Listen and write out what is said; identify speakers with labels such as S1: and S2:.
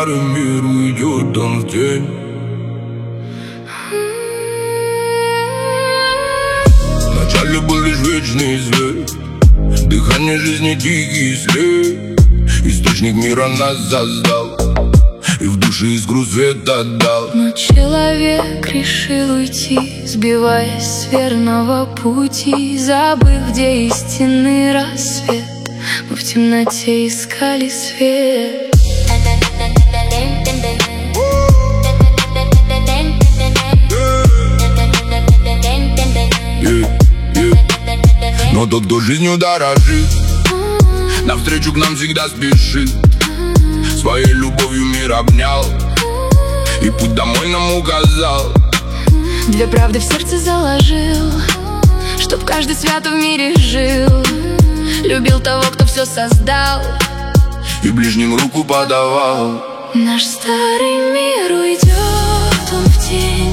S1: старый мир, уйдет он в тень. Вначале был лишь вечный зверь, дыхание жизни тихий след. Источник мира нас создал и в душе искру света дал.
S2: Но человек решил уйти, сбиваясь с верного пути, забыв, где истинный рассвет. Мы в темноте искали свет.
S1: Но тот, кто жизнью дорожит, навстречу к нам всегда спешит. Своей любовью мир обнял и путь домой нам указал.
S2: Две правды в сердце заложил, чтоб каждый свято в мире жил. Любил того, кто все создал,
S1: и ближним руку подавал.
S2: Наш старый мир уйдет он в тень.